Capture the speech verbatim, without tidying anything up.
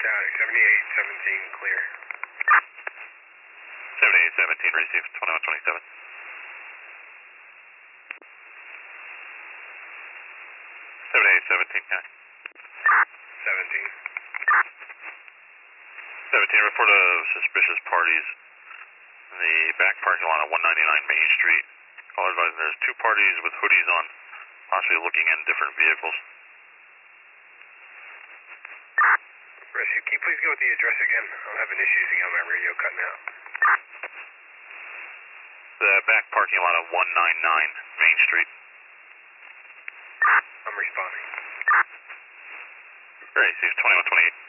Static, seventy-eight seventeen clear. seventy-eight seventeen, receive, twenty-one twenty-seven. seventy-eight seventeen, yeah. seventeen. seventeen, report of suspicious parties in the back parking lot of one ninety-nine Main Street. Call advising there's two parties with hoodies on, possibly looking in different vehicles. Rescue, can you please go with the address again? I'm having issues again, my radio cutting out. The back parking lot of one ninety-nine Main Street. I'm responding. Great, twenty-one twenty-eight.